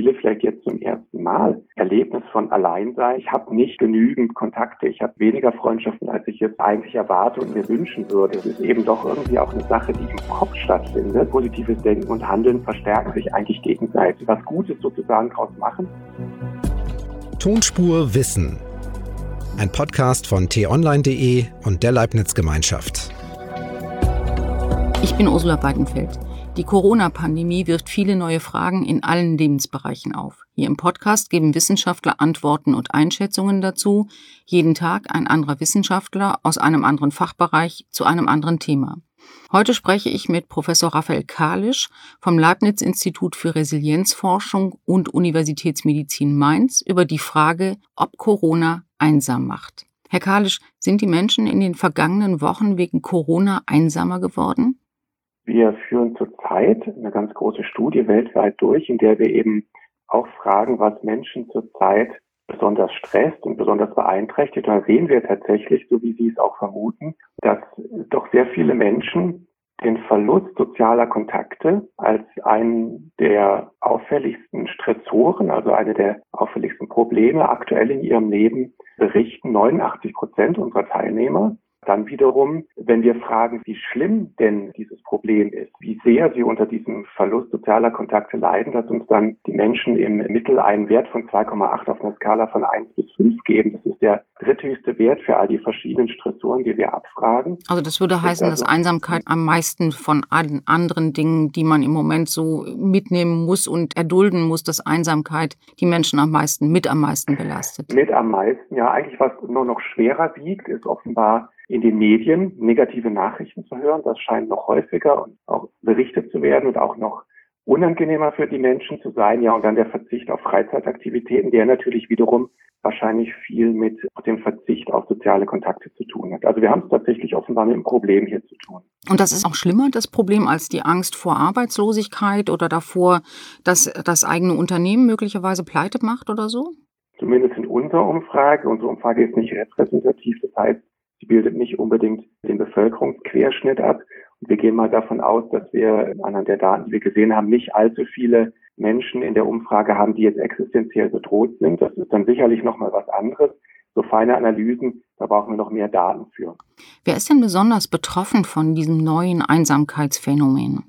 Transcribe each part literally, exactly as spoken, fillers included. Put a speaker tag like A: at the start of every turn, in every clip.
A: viele vielleicht jetzt zum ersten Mal Erlebnis von Alleinsein. Ich habe nicht genügend Kontakte, ich habe weniger Freundschaften, als ich jetzt eigentlich erwarte und mir wünschen würde. Es ist eben doch irgendwie auch eine Sache, die im Kopf stattfindet. Positives Denken und Handeln verstärken sich eigentlich gegenseitig. Was Gutes sozusagen draus machen.
B: Tonspur Wissen. Ein Podcast von t online punkt de und der Leibniz-Gemeinschaft.
C: Ich bin Ursula Weidenfeld. Die Corona-Pandemie wirft viele neue Fragen in allen Lebensbereichen auf. Hier im Podcast geben Wissenschaftler Antworten und Einschätzungen dazu. Jeden Tag ein anderer Wissenschaftler aus einem anderen Fachbereich zu einem anderen Thema. Heute spreche ich mit Professor Raphael Kalisch vom Leibniz-Institut für Resilienzforschung und Universitätsmedizin Mainz über die Frage, ob Corona einsam macht. Herr Kalisch, sind die Menschen in den vergangenen Wochen wegen Corona einsamer geworden?
A: Wir führen zurzeit eine ganz große Studie weltweit durch, in der wir eben auch fragen, was Menschen zurzeit besonders stresst und besonders beeinträchtigt. Und da sehen wir tatsächlich, so wie Sie es auch vermuten, dass doch sehr viele Menschen den Verlust sozialer Kontakte als einen der auffälligsten Stressoren, also eine der auffälligsten Probleme aktuell in ihrem Leben berichten. neunundachtzig Prozent unserer Teilnehmer. Dann wiederum, wenn wir fragen, wie schlimm denn dieses Problem ist, wie sehr sie unter diesem Verlust sozialer Kontakte leiden, dass uns dann die Menschen im Mittel einen Wert von zwei Komma acht auf einer Skala von eins bis fünf geben. Das ist der dritthöchste Wert für all die verschiedenen Stressoren, die wir abfragen.
C: Also das würde heißen, also, dass Einsamkeit am meisten von allen anderen Dingen, die man im Moment so mitnehmen muss und erdulden muss, dass Einsamkeit die Menschen am meisten, mit am meisten belastet.
A: Mit am meisten, ja. Eigentlich was nur noch schwerer wiegt, ist offenbar in den Medien negative Nachrichten zu hören. Das scheint noch häufiger und auch berichtet zu werden und auch noch unangenehmer für die Menschen zu sein. Ja, und dann der Verzicht auf Freizeitaktivitäten, der natürlich wiederum wahrscheinlich viel mit dem Verzicht auf soziale Kontakte zu tun hat. Also wir haben es tatsächlich offenbar mit einem Problem hier zu tun.
C: Und das ist auch schlimmer, das Problem, als die Angst vor Arbeitslosigkeit oder davor, dass das eigene Unternehmen möglicherweise pleite macht oder so?
A: Zumindest in unserer Umfrage. Unsere Umfrage ist nicht repräsentativ. Das heißt, sie bildet nicht unbedingt den Bevölkerungsquerschnitt ab. Und wir gehen mal davon aus, dass wir anhand der Daten, die wir gesehen haben, nicht allzu viele Menschen in der Umfrage haben, die jetzt existenziell bedroht sind. Das ist dann sicherlich nochmal was anderes. So feine Analysen, da brauchen wir noch mehr Daten für.
C: Wer ist denn besonders betroffen von diesem neuen Einsamkeitsphänomen?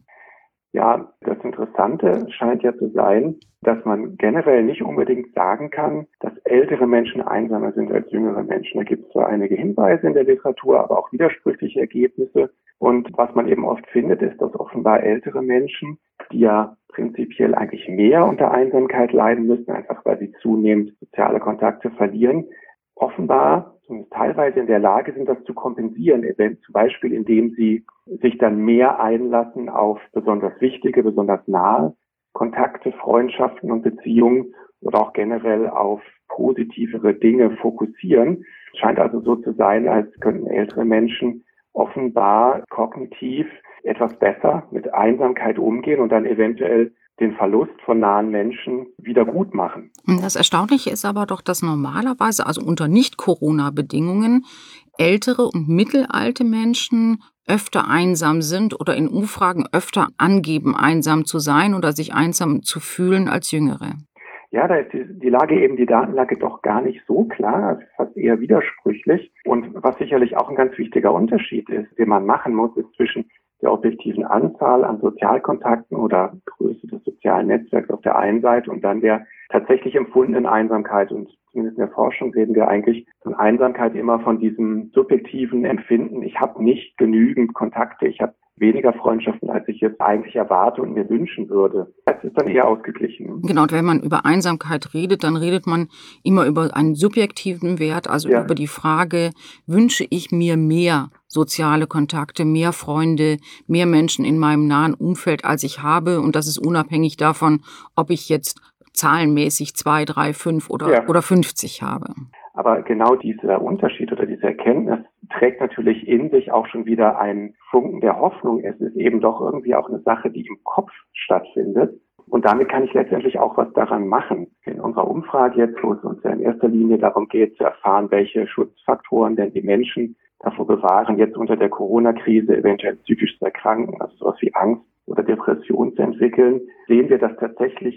A: Ja, das Interessante scheint ja zu sein, dass man generell nicht unbedingt sagen kann, dass ältere Menschen einsamer sind als jüngere Menschen. Da gibt es zwar einige Hinweise in der Literatur, aber auch widersprüchliche Ergebnisse. Und was man eben oft findet, ist, dass offenbar ältere Menschen, die ja prinzipiell eigentlich mehr unter Einsamkeit leiden müssen, einfach weil sie zunehmend soziale Kontakte verlieren, offenbar zumindest teilweise in der Lage sind, das zu kompensieren, zum Beispiel indem sie sich dann mehr einlassen auf besonders wichtige, besonders nahe Kontakte, Freundschaften und Beziehungen oder auch generell auf positivere Dinge fokussieren. Es scheint also so zu sein, als könnten ältere Menschen offenbar kognitiv etwas besser mit Einsamkeit umgehen und dann eventuell den Verlust von nahen Menschen wieder gut machen.
C: Das Erstaunliche ist aber doch, dass normalerweise, also unter Nicht-Corona-Bedingungen, ältere und mittelalte Menschen öfter einsam sind oder in Umfragen öfter angeben, einsam zu sein oder sich einsam zu fühlen als Jüngere.
A: Ja, da ist die, die Lage eben, die Datenlage doch gar nicht so klar, es ist fast eher widersprüchlich. Und was sicherlich auch ein ganz wichtiger Unterschied ist, den man machen muss, ist zwischen der objektiven Anzahl an Sozialkontakten oder Größe des sozialen Netzwerks auf der einen Seite und dann der tatsächlich empfundenen Einsamkeit. Und zumindest in der Forschung reden wir eigentlich von Einsamkeit immer von diesem subjektiven Empfinden, ich habe nicht genügend Kontakte, ich habe weniger Freundschaften, als ich jetzt eigentlich erwarte und mir wünschen würde. Das ist dann eher ausgeglichen.
C: Genau, und wenn man über Einsamkeit redet, dann redet man immer über einen subjektiven Wert, also ja. über die Frage, wünsche ich mir mehr soziale Kontakte, mehr Freunde, mehr Menschen in meinem nahen Umfeld, als ich habe. Und das ist unabhängig davon, ob ich jetzt zahlenmäßig zwei, drei, fünf oder, ja. oder fünfzig habe.
A: Aber genau dieser Unterschied oder diese Erkenntnis trägt natürlich in sich auch schon wieder einen Funken der Hoffnung. Es ist eben doch irgendwie auch eine Sache, die im Kopf stattfindet. Und damit kann ich letztendlich auch was daran machen. In unserer Umfrage jetzt, wo es uns ja in erster Linie darum geht, zu erfahren, welche Schutzfaktoren denn die Menschen davor bewahren, jetzt unter der Corona-Krise eventuell psychisch zu erkranken, also sowas wie Angst oder Depression zu entwickeln, sehen wir, dass tatsächlich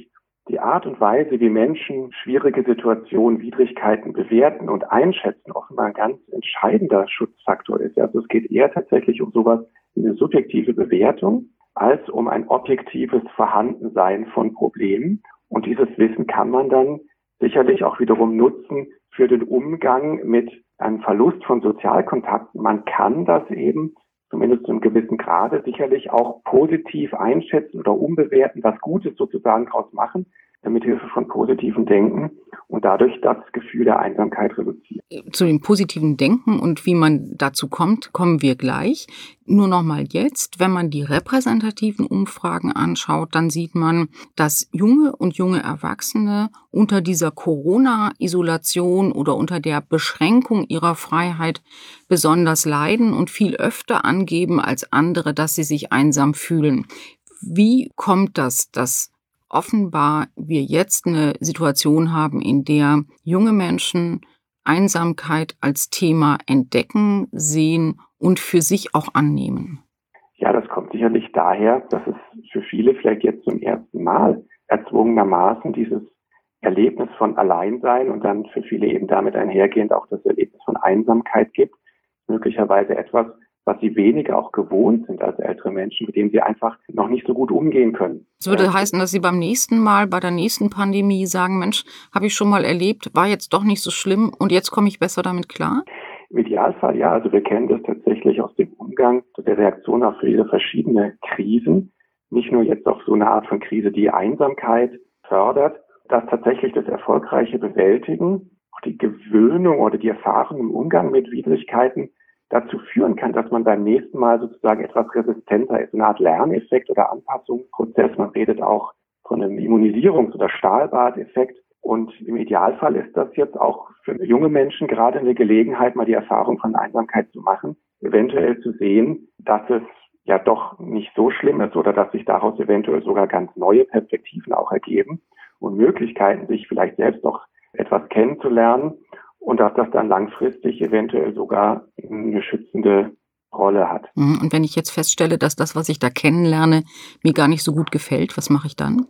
A: die Art und Weise, wie Menschen schwierige Situationen, Widrigkeiten bewerten und einschätzen, offenbar ein ganz entscheidender Schutzfaktor ist. Also es geht eher tatsächlich um sowas wie eine subjektive Bewertung als um ein objektives Vorhandensein von Problemen. Und dieses Wissen kann man dann sicherlich auch wiederum nutzen für den Umgang mit einem Verlust von Sozialkontakten. Man kann das eben zumindest zu einem gewissen Grade sicherlich auch positiv einschätzen oder umbewerten, was Gutes sozusagen daraus machen, mit Hilfe von positivem Denken und dadurch das Gefühl der Einsamkeit reduzieren.
C: Zu dem positiven Denken und wie man dazu kommt, kommen wir gleich. Nur noch mal jetzt, wenn man die repräsentativen Umfragen anschaut, dann sieht man, dass junge und junge Erwachsene unter dieser Corona-Isolation oder unter der Beschränkung ihrer Freiheit besonders leiden und viel öfter angeben als andere, dass sie sich einsam fühlen. Wie kommt das, dass offenbar wir jetzt eine Situation haben, in der junge Menschen Einsamkeit als Thema entdecken, sehen und für sich auch annehmen?
A: Ja, das kommt sicherlich daher, dass es für viele vielleicht jetzt zum ersten Mal erzwungenermaßen dieses Erlebnis von Alleinsein und dann für viele eben damit einhergehend auch das Erlebnis von Einsamkeit gibt. Möglicherweise etwas, was sie weniger auch gewohnt sind als ältere Menschen, mit dem sie einfach noch nicht so gut umgehen können.
C: Das würde ja heißen, dass sie beim nächsten Mal, bei der nächsten Pandemie sagen, Mensch, habe ich schon mal erlebt, war jetzt doch nicht so schlimm und jetzt komme ich besser damit klar?
A: Im Idealfall ja, also wir kennen das tatsächlich aus dem Umgang, der Reaktion auf viele verschiedene Krisen, nicht nur jetzt auf so eine Art von Krise, die Einsamkeit fördert, dass tatsächlich das erfolgreiche Bewältigen, auch die Gewöhnung oder die Erfahrung im Umgang mit Widrigkeiten dazu führen kann, dass man beim nächsten Mal sozusagen etwas resistenter ist, eine Art Lerneffekt oder Anpassungsprozess. Man redet auch von einem Immunisierungs- oder Stahlbad-Effekt. Und im Idealfall ist das jetzt auch für junge Menschen gerade eine Gelegenheit, mal die Erfahrung von Einsamkeit zu machen, eventuell zu sehen, dass es ja doch nicht so schlimm ist oder dass sich daraus eventuell sogar ganz neue Perspektiven auch ergeben und Möglichkeiten, sich vielleicht selbst noch etwas kennenzulernen. Und dass das dann langfristig eventuell sogar eine schützende Rolle hat.
C: Und wenn ich jetzt feststelle, dass das, was ich da kennenlerne, mir gar nicht so gut gefällt, was mache ich dann?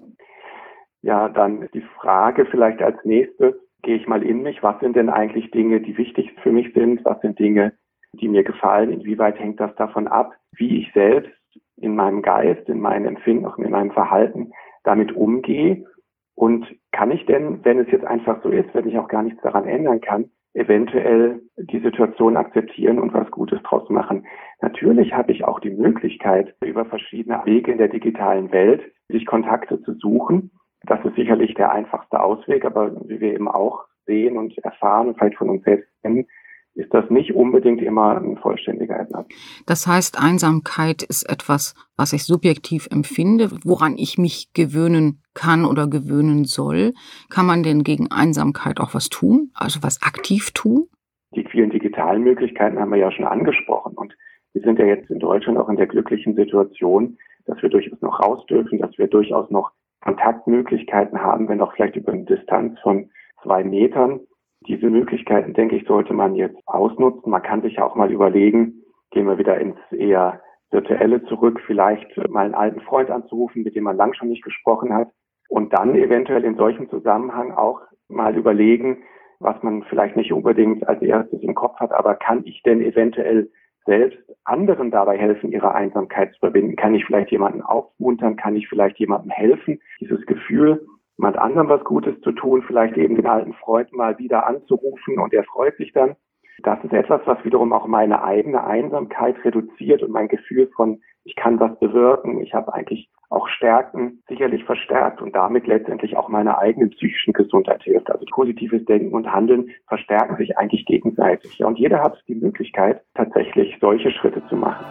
A: Ja, dann ist die Frage vielleicht als nächstes, gehe ich mal in mich, was sind denn eigentlich Dinge, die wichtig für mich sind? Was sind Dinge, die mir gefallen? Inwieweit hängt das davon ab, wie ich selbst in meinem Geist, in meinem Empfinden, auch in meinem Verhalten damit umgehe? Und kann ich denn, wenn es jetzt einfach so ist, wenn ich auch gar nichts daran ändern kann, eventuell die Situation akzeptieren und was Gutes draus machen? Natürlich habe ich auch die Möglichkeit, über verschiedene Wege in der digitalen Welt sich Kontakte zu suchen. Das ist sicherlich der einfachste Ausweg, aber wie wir eben auch sehen und erfahren und vielleicht von uns selbst kennen, ist das nicht unbedingt immer ein vollständiger Ersatz.
C: Das heißt, Einsamkeit ist etwas, was ich subjektiv empfinde, woran ich mich gewöhnen kann oder gewöhnen soll. Kann man denn gegen Einsamkeit auch was tun, also was aktiv tun?
A: Die vielen digitalen Möglichkeiten haben wir ja schon angesprochen und wir sind ja jetzt in Deutschland auch in der glücklichen Situation, dass wir durchaus noch raus dürfen, dass wir durchaus noch Kontaktmöglichkeiten haben, wenn auch vielleicht über eine Distanz von zwei Metern. Diese Möglichkeiten, denke ich, sollte man jetzt ausnutzen. Man kann sich ja auch mal überlegen, gehen wir wieder ins eher Virtuelle zurück, vielleicht mal einen alten Freund anzurufen, mit dem man lang schon nicht gesprochen hat. Und dann eventuell in solchem Zusammenhang auch mal überlegen, was man vielleicht nicht unbedingt als erstes im Kopf hat, aber kann ich denn eventuell selbst anderen dabei helfen, ihre Einsamkeit zu überwinden? Kann ich vielleicht jemanden aufmuntern? Kann ich vielleicht jemandem helfen? Dieses Gefühl, jemand anderem was Gutes zu tun, vielleicht eben den alten Freund mal wieder anzurufen und er freut sich dann. Das ist etwas, was wiederum auch meine eigene Einsamkeit reduziert und mein Gefühl von, ich kann was bewirken, ich habe eigentlich auch Stärken sicherlich verstärkt und damit letztendlich auch meiner eigenen psychischen Gesundheit hilft. Also positives Denken und Handeln verstärken sich eigentlich gegenseitig. Ja, und jeder hat die Möglichkeit, tatsächlich solche Schritte zu machen.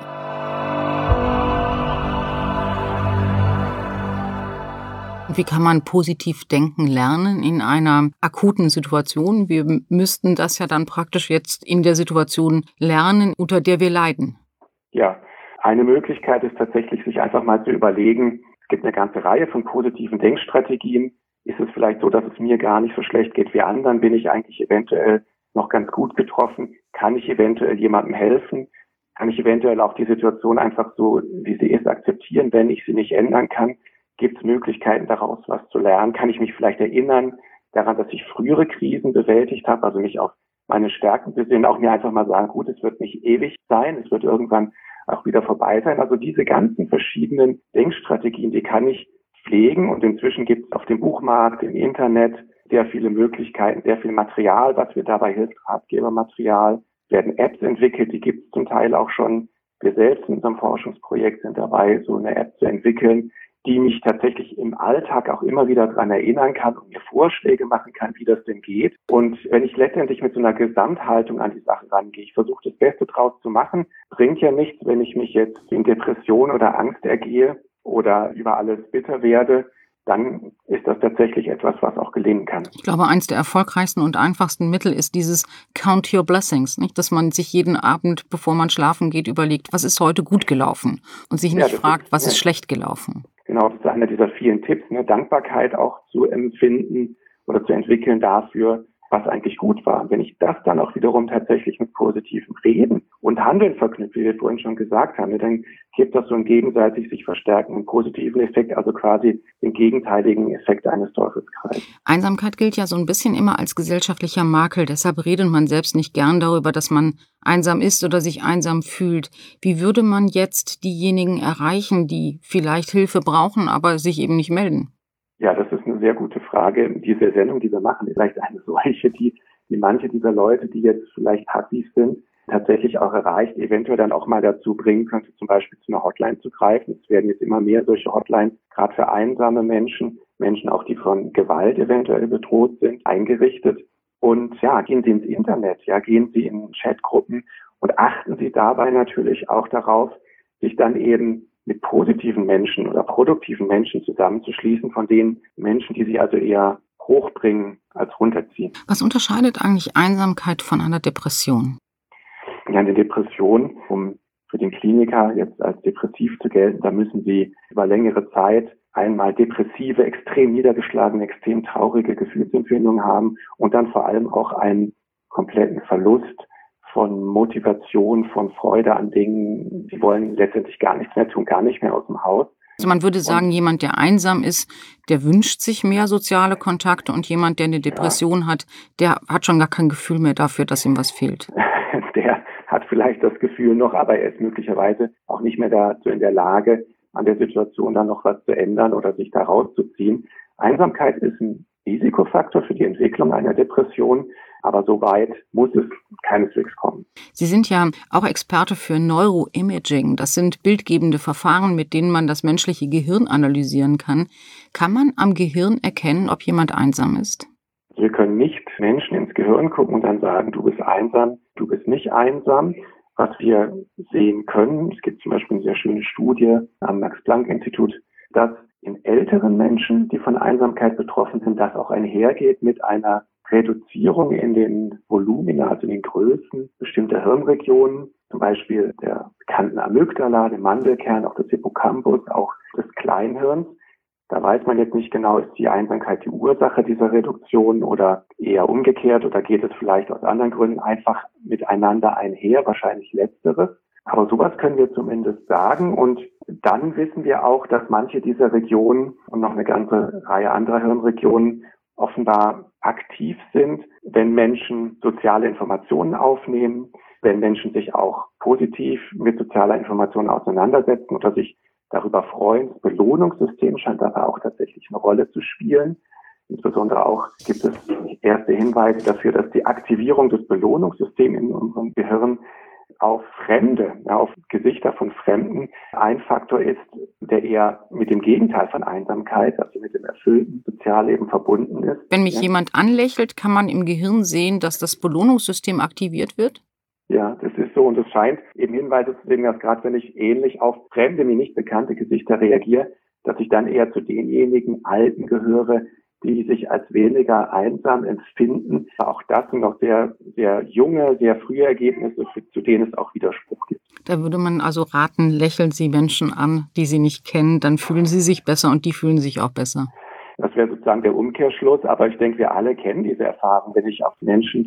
C: Wie kann man positiv denken lernen in einer akuten Situation? Wir müssten das ja dann praktisch jetzt in der Situation lernen, unter der wir leiden.
A: Ja, eine Möglichkeit ist tatsächlich, sich einfach mal zu überlegen, es gibt eine ganze Reihe von positiven Denkstrategien. Ist es vielleicht so, dass es mir gar nicht so schlecht geht wie anderen? Bin ich eigentlich eventuell noch ganz gut getroffen? Kann ich eventuell jemandem helfen? Kann ich eventuell auch die Situation einfach so, wie sie ist, akzeptieren, wenn ich sie nicht ändern kann? Gibt es Möglichkeiten, daraus was zu lernen? Kann ich mich vielleicht erinnern daran, dass ich frühere Krisen bewältigt habe, also mich auf meine Stärken besinnen, auch mir einfach mal sagen, gut, es wird nicht ewig sein, es wird irgendwann auch wieder vorbei sein. Also diese ganzen verschiedenen Denkstrategien, die kann ich pflegen, und inzwischen gibt es auf dem Buchmarkt, im Internet sehr viele Möglichkeiten, sehr viel Material, was mir dabei hilft, Ratgebermaterial, werden Apps entwickelt, die gibt es zum Teil auch schon. Wir selbst in unserem Forschungsprojekt sind dabei, so eine App zu entwickeln, die mich tatsächlich im Alltag auch immer wieder daran erinnern kann und mir Vorschläge machen kann, wie das denn geht. Und wenn ich letztendlich mit so einer Gesamthaltung an die Sache rangehe, ich versuche das Beste draus zu machen, bringt ja nichts, wenn ich mich jetzt in Depression oder Angst ergehe oder über alles bitter werde, dann ist das tatsächlich etwas, was auch gelingen kann.
C: Ich glaube, eins der erfolgreichsten und einfachsten Mittel ist dieses Count Your Blessings, nicht? Dass man sich jeden Abend, bevor man schlafen geht, überlegt, was ist heute gut gelaufen und sich nicht ja, fragt, ist, was ja. ist schlecht gelaufen.
A: Genau, das ist einer dieser vielen Tipps, ne? Dankbarkeit auch zu empfinden oder zu entwickeln dafür, was eigentlich gut war. Und wenn ich das dann auch wiederum tatsächlich mit positivem Reden und Handeln verknüpfe, wie wir vorhin schon gesagt haben, dann gibt das so einen gegenseitig sich verstärkenden positiven Effekt, also quasi den gegenteiligen Effekt eines Teufelskreises.
C: Einsamkeit gilt ja so ein bisschen immer als gesellschaftlicher Makel. Deshalb redet man selbst nicht gern darüber, dass man einsam ist oder sich einsam fühlt. Wie würde man jetzt diejenigen erreichen, die vielleicht Hilfe brauchen, aber sich eben nicht melden?
A: Ja, das ist eine sehr gute Frage. Diese Sendung, die wir machen, ist vielleicht eine solche, die, die manche dieser Leute, die jetzt vielleicht passiv sind, tatsächlich auch erreicht, eventuell dann auch mal dazu bringen könnte, zum Beispiel zu einer Hotline zu greifen. Es werden jetzt immer mehr solche Hotlines, gerade für einsame Menschen, Menschen auch, die von Gewalt eventuell bedroht sind, eingerichtet. Und ja, gehen Sie ins Internet, ja, gehen Sie in Chatgruppen und achten Sie dabei natürlich auch darauf, sich dann eben mit positiven Menschen oder produktiven Menschen zusammenzuschließen, von den Menschen, die sie also eher hochbringen als runterziehen.
C: Was unterscheidet eigentlich Einsamkeit von einer Depression?
A: Ja, eine Depression, um für den Kliniker jetzt als depressiv zu gelten, da müssen sie über längere Zeit einmal depressive, extrem niedergeschlagene, extrem traurige Gefühlsempfindungen haben und dann vor allem auch einen kompletten Verlust von Motivation, von Freude an Dingen. Sie wollen letztendlich gar nichts mehr tun, gar nicht mehr aus dem Haus.
C: Also man würde sagen, und jemand, der einsam ist, der wünscht sich mehr soziale Kontakte, und jemand, der eine Depression ja. hat, der hat schon gar kein Gefühl mehr dafür, dass ihm was fehlt.
A: Der hat vielleicht das Gefühl noch, aber er ist möglicherweise auch nicht mehr dazu in der Lage, an der Situation dann noch was zu ändern oder sich da rauszuziehen. Einsamkeit ist ein Risikofaktor für die Entwicklung einer Depression, aber so weit muss es keineswegs kommen.
C: Sie sind ja auch Experte für Neuroimaging. Das sind bildgebende Verfahren, mit denen man das menschliche Gehirn analysieren kann. Kann man am Gehirn erkennen, ob jemand einsam ist?
A: Wir können nicht Menschen ins Gehirn gucken und dann sagen, du bist einsam, du bist nicht einsam. Was wir sehen können, es gibt zum Beispiel eine sehr schöne Studie am Max-Planck-Institut, dass in älteren Menschen, die von Einsamkeit betroffen sind, das auch einhergeht mit einer Reduzierung in den Volumina, also in den Größen bestimmter Hirnregionen, zum Beispiel der bekannten Amygdala, dem Mandelkern, auch des Hippocampus, auch des Kleinhirns. Da weiß man jetzt nicht genau, ist die Einsamkeit die Ursache dieser Reduktion oder eher umgekehrt, oder geht es vielleicht aus anderen Gründen einfach miteinander einher, wahrscheinlich letzteres. Aber sowas können wir zumindest sagen, und dann wissen wir auch, dass manche dieser Regionen und noch eine ganze Reihe anderer Hirnregionen offenbar aktiv sind, wenn Menschen soziale Informationen aufnehmen, wenn Menschen sich auch positiv mit sozialer Information auseinandersetzen oder sich darüber freuen. Das Belohnungssystem scheint dabei auch tatsächlich eine Rolle zu spielen. Insbesondere auch gibt es erste Hinweise dafür, dass die Aktivierung des Belohnungssystems in unserem Gehirn auf Fremde, ja, auf Gesichter von Fremden ein Faktor ist, der eher mit dem Gegenteil von Einsamkeit, also mit dem erfüllten Sozialleben verbunden ist.
C: Wenn mich
A: ja.
C: jemand anlächelt, kann man im Gehirn sehen, dass das Belohnungssystem aktiviert wird?
A: Ja, das ist so, und es scheint eben Hinweise zu sehen, dass gerade wenn ich ähnlich auf fremde, mir nicht bekannte Gesichter reagiere, dass ich dann eher zu denjenigen Alten gehöre, die sich als weniger einsam empfinden. Auch das sind noch sehr, sehr junge, sehr frühe Ergebnisse, zu denen es auch Widerspruch gibt.
C: Da würde man also raten, lächeln Sie Menschen an, die Sie nicht kennen, dann fühlen Sie sich besser und die fühlen sich auch besser.
A: Das wäre sozusagen der Umkehrschluss, aber ich denke, wir alle kennen diese Erfahrung, wenn ich auf Menschen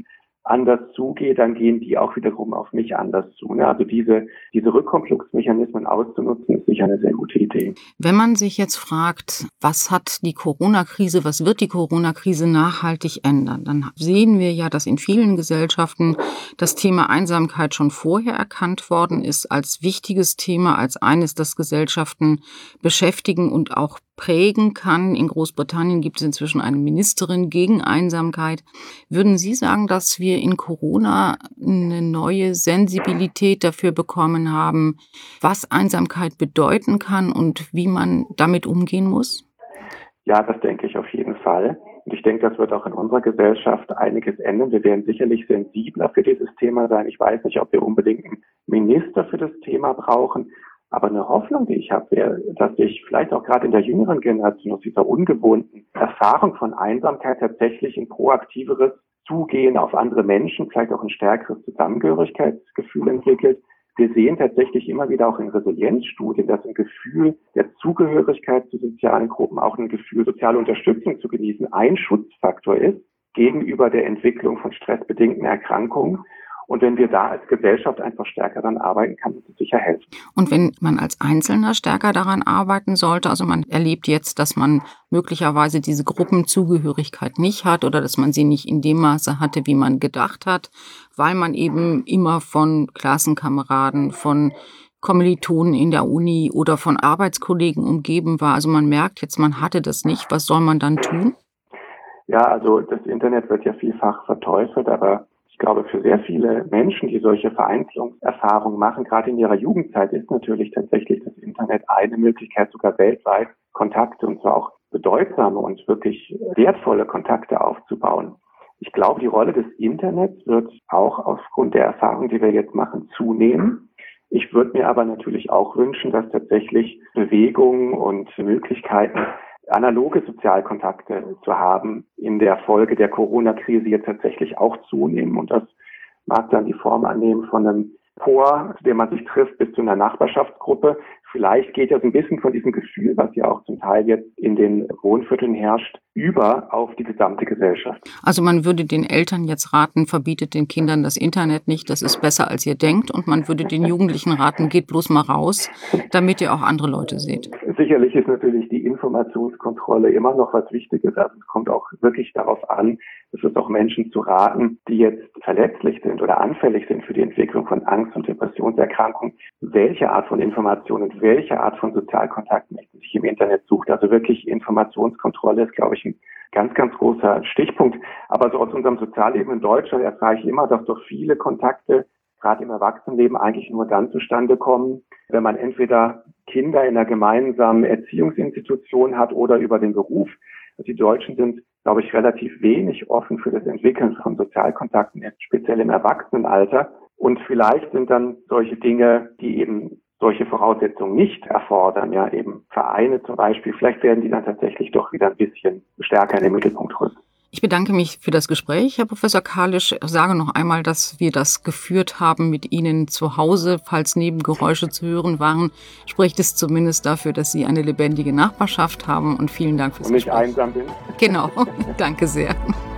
A: anders zugehe, dann gehen die auch wiederum auf mich anders zu. Also diese, diese Rückkopplungsmechanismen auszunutzen, ist sicher eine sehr gute Idee.
C: Wenn man sich jetzt fragt, was hat die Corona-Krise, was wird die Corona-Krise nachhaltig ändern, dann sehen wir ja, dass in vielen Gesellschaften das Thema Einsamkeit schon vorher erkannt worden ist als wichtiges Thema, als eines, das Gesellschaften beschäftigen und auch prägen kann. In Großbritannien gibt es inzwischen eine Ministerin gegen Einsamkeit. Würden Sie sagen, dass wir in Corona eine neue Sensibilität dafür bekommen haben, was Einsamkeit bedeuten kann und wie man damit umgehen muss?
A: Ja, das denke ich auf jeden Fall. Und ich denke, das wird auch in unserer Gesellschaft einiges ändern. Wir werden sicherlich sensibler für dieses Thema sein. Ich weiß nicht, ob wir unbedingt einen Minister für das Thema brauchen. Aber eine Hoffnung, die ich habe, wäre, dass sich vielleicht auch gerade in der jüngeren Generation aus dieser ungewohnten Erfahrung von Einsamkeit tatsächlich ein proaktiveres Zugehen auf andere Menschen, vielleicht auch ein stärkeres Zusammengehörigkeitsgefühl entwickelt. Wir sehen tatsächlich immer wieder auch in Resilienzstudien, dass ein Gefühl der Zugehörigkeit zu sozialen Gruppen, auch ein Gefühl, soziale Unterstützung zu genießen, ein Schutzfaktor ist gegenüber der Entwicklung von stressbedingten Erkrankungen. Und wenn wir da als Gesellschaft einfach stärker daran arbeiten, kann uns das sicher helfen.
C: Und wenn man als Einzelner stärker daran arbeiten sollte, also man erlebt jetzt, dass man möglicherweise diese Gruppenzugehörigkeit nicht hat oder dass man sie nicht in dem Maße hatte, wie man gedacht hat, weil man eben immer von Klassenkameraden, von Kommilitonen in der Uni oder von Arbeitskollegen umgeben war. Also man merkt jetzt, man hatte das nicht. Was soll man dann tun?
A: Ja, also das Internet wird ja vielfach verteufelt, aber ich glaube, für sehr viele Menschen, die solche Vereinzelungserfahrungen machen, gerade in ihrer Jugendzeit, ist natürlich tatsächlich das Internet eine Möglichkeit, sogar weltweit Kontakte, und zwar auch bedeutsame und wirklich wertvolle Kontakte aufzubauen. Ich glaube, die Rolle des Internets wird auch aufgrund der Erfahrung, die wir jetzt machen, zunehmen. Ich würde mir aber natürlich auch wünschen, dass tatsächlich Bewegungen und Möglichkeiten, analoge Sozialkontakte zu haben, in der Folge der Corona-Krise jetzt tatsächlich auch zunehmen. Und das mag dann die Form annehmen von einem Chor, zu dem man sich trifft, bis zu einer Nachbarschaftsgruppe. Vielleicht geht das ein bisschen von diesem Gefühl, was ja auch zum Teil jetzt in den Wohnvierteln herrscht, über auf die gesamte Gesellschaft.
C: Also man würde den Eltern jetzt raten, verbietet den Kindern das Internet nicht, das ist besser, als ihr denkt. Und man würde den Jugendlichen raten, geht bloß mal raus, damit ihr auch andere Leute seht.
A: Sicherlich ist natürlich die Informationskontrolle immer noch was Wichtiges. Also es kommt auch wirklich darauf an, es ist auch Menschen zu raten, die jetzt verletzlich sind oder anfällig sind für die Entwicklung von Angst- und Depressionserkrankungen, welche Art von Informationen und welche Art von Sozialkontakten man sich im Internet sucht. Also wirklich Informationskontrolle ist, glaube ich, ein ganz, ganz großer Stichpunkt. Aber so aus unserem Sozialleben in Deutschland erfahre ich immer, dass doch viele Kontakte gerade im Erwachsenenleben eigentlich nur dann zustande kommen, wenn man entweder Kinder in einer gemeinsamen Erziehungsinstitution hat oder über den Beruf. Also die Deutschen sind, glaube ich, relativ wenig offen für das Entwickeln von Sozialkontakten, speziell im Erwachsenenalter. Und vielleicht sind dann solche Dinge, die eben solche Voraussetzungen nicht erfordern, ja eben Vereine zum Beispiel, vielleicht werden die dann tatsächlich doch wieder ein bisschen stärker in den Mittelpunkt rücken.
C: Ich bedanke mich für das Gespräch, Herr Professor Kalisch. Ich sage noch einmal, dass wir das geführt haben mit Ihnen zu Hause. Falls Nebengeräusche zu hören waren, spricht es zumindest dafür, dass Sie eine lebendige Nachbarschaft haben. Und vielen Dank fürs Gespräch.
A: Und nicht einsam bin.
C: Genau, danke sehr.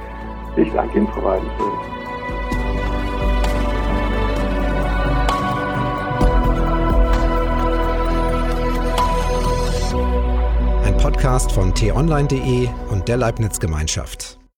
A: Ich danke Ihnen, Frau Weidenfeld.
B: Podcast von t online punkt de und der Leibniz Gemeinschaft.